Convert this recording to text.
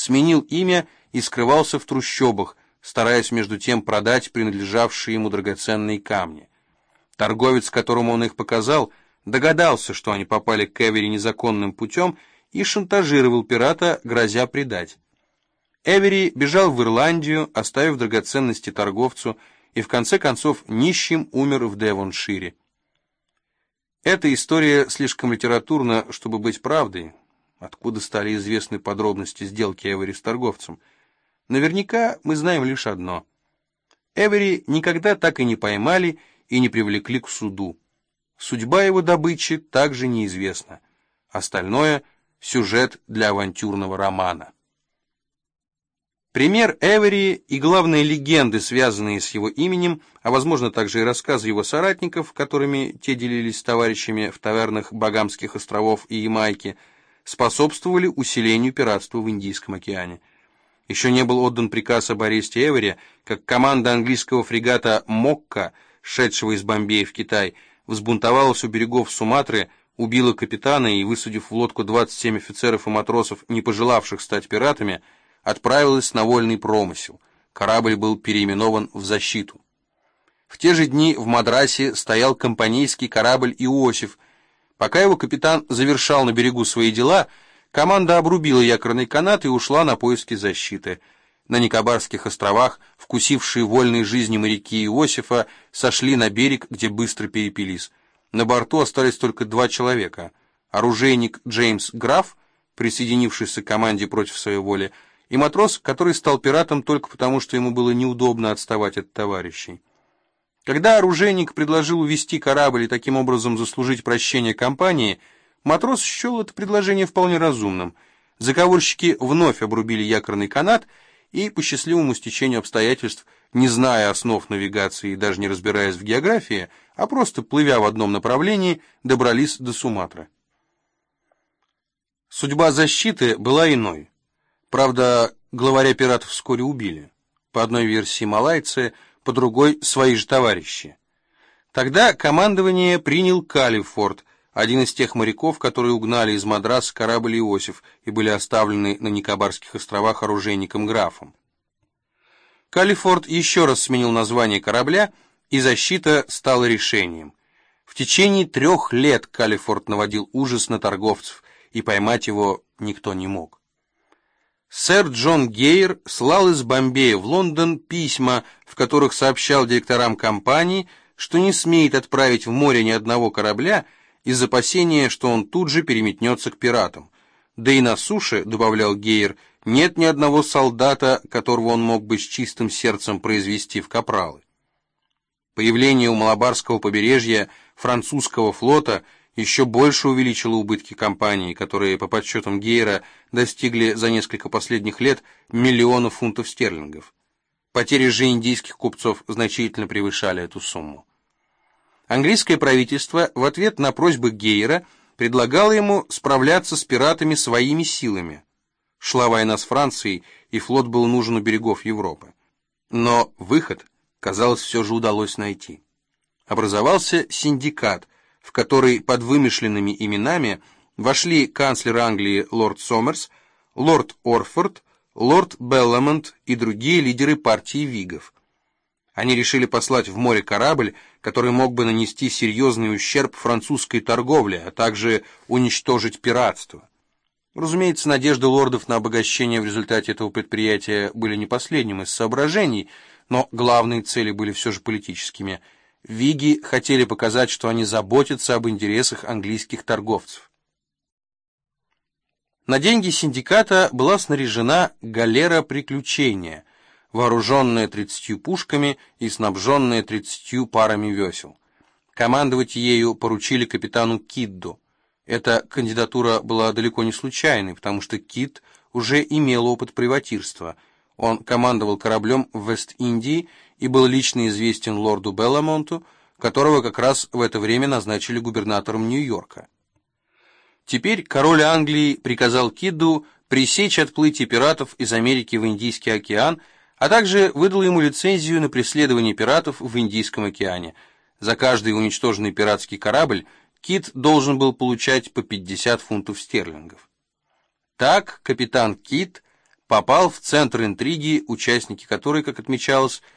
сменил имя и скрывался в трущобах, стараясь между тем продать принадлежавшие ему драгоценные камни. Торговец, которому он их показал, догадался, что они попали к Эвери незаконным путем, и шантажировал пирата, грозя предать. Эвери бежал в Ирландию, оставив драгоценности торговцу, и в конце концов нищим умер в Девоншире. Эта история слишком литературна, чтобы быть правдой. Откуда стали известны подробности сделки Эвери с торговцем? Наверняка мы знаем лишь одно. Эвери никогда так и не поймали и не привлекли к суду. Судьба его добычи также неизвестна. Остальное — сюжет для авантюрного романа. Пример Эвери и главные легенды, связанные с его именем, а возможно также и рассказы его соратников, которыми те делились с товарищами в тавернах Багамских островов и Ямайки, способствовали усилению пиратства в Индийском океане. Еще не был отдан приказ об аресте Эвери, как команда английского фрегата «Мокка», шедшего из Бомбея в Китай, взбунтовалась у берегов Суматры, убила капитана и, высадив в лодку 27 офицеров и матросов, не пожелавших стать пиратами, отправилась на вольный промысел. Корабль был переименован в «Защиту». В те же дни в Мадрасе стоял компанейский корабль «Иосиф». Пока его капитан завершал на берегу свои дела, команда обрубила якорный канат и ушла на поиски защиты. На Никобарских островах, вкусившие вольной жизни моряки Иосифа, сошли на берег, где быстро перепились. На борту остались только 2 человека. Оружейник Джеймс Граф, присоединившийся к команде против своей воли, и матрос, который стал пиратом только потому, что ему было неудобно отставать от товарищей. Когда оружейник предложил увести корабль и таким образом заслужить прощение компании, матрос счел это предложение вполне разумным. Заговорщики вновь обрубили якорный канат и, по счастливому стечению обстоятельств, не зная основ навигации и даже не разбираясь в географии, а просто плывя в одном направлении, добрались до Суматры. Судьба «Защиты» была иной. Правда, главаря пиратов вскоре убили. По одной версии малайцы, по другой — свои же товарищи. Тогда командование принял Калифорд, один из тех моряков, которые угнали из Мадраса корабль «Иосиф» и были оставлены на Никобарских островах оружейником Графом. Калифорд еще раз сменил название корабля, и «Защита» стала решением. В течение 3 лет Калифорд наводил ужас на торговцев, и поймать его никто не мог. Сэр Джон Гейр слал из Бомбея в Лондон письма, в которых сообщал директорам компании, что не смеет отправить в море ни одного корабля из опасения, что он тут же переметнется к пиратам. Да и на суше, добавлял Гейр, нет ни одного солдата, которого он мог бы с чистым сердцем произвести в капралы. Появление у Малабарского побережья французского флота еще больше увеличило убытки компании, которые, по подсчетам Гейра, достигли за несколько последних лет миллионов фунтов стерлингов. Потери же индийских купцов значительно превышали эту сумму. Английское правительство в ответ на просьбы Гейра предлагало ему справляться с пиратами своими силами. Шла война с Францией, и флот был нужен у берегов Европы. Но выход, казалось, все же удалось найти. Образовался синдикат, в который под вымышленными именами вошли канцлер Англии лорд Сомерс, лорд Орфорд, лорд Белламонт и другие лидеры партии Вигов. Они решили послать в море корабль, который мог бы нанести серьезный ущерб французской торговле, а также уничтожить пиратство. Разумеется, надежды лордов на обогащение в результате этого предприятия были не последним из соображений, но главные цели были все же политическими. Виги хотели показать, что они заботятся об интересах английских торговцев. На деньги синдиката была снаряжена галера приключения, вооруженная 30 пушками и снабженная 30 парами весел. Командовать ею поручили капитану Кидду. Эта кандидатура была далеко не случайной, потому что Кидд уже имел опыт приватирства. Он командовал кораблем в Вест-Индии и был лично известен лорду Белламонту, которого как раз в это время назначили губернатором Нью-Йорка. Теперь король Англии приказал Кидду пресечь отплытие пиратов из Америки в Индийский океан, а также выдал ему лицензию на преследование пиратов в Индийском океане. За каждый уничтоженный пиратский корабль Кидд должен был получать по 50 фунтов стерлингов. Так капитан Кидд попал в центр интриги, участники которой, как отмечалось,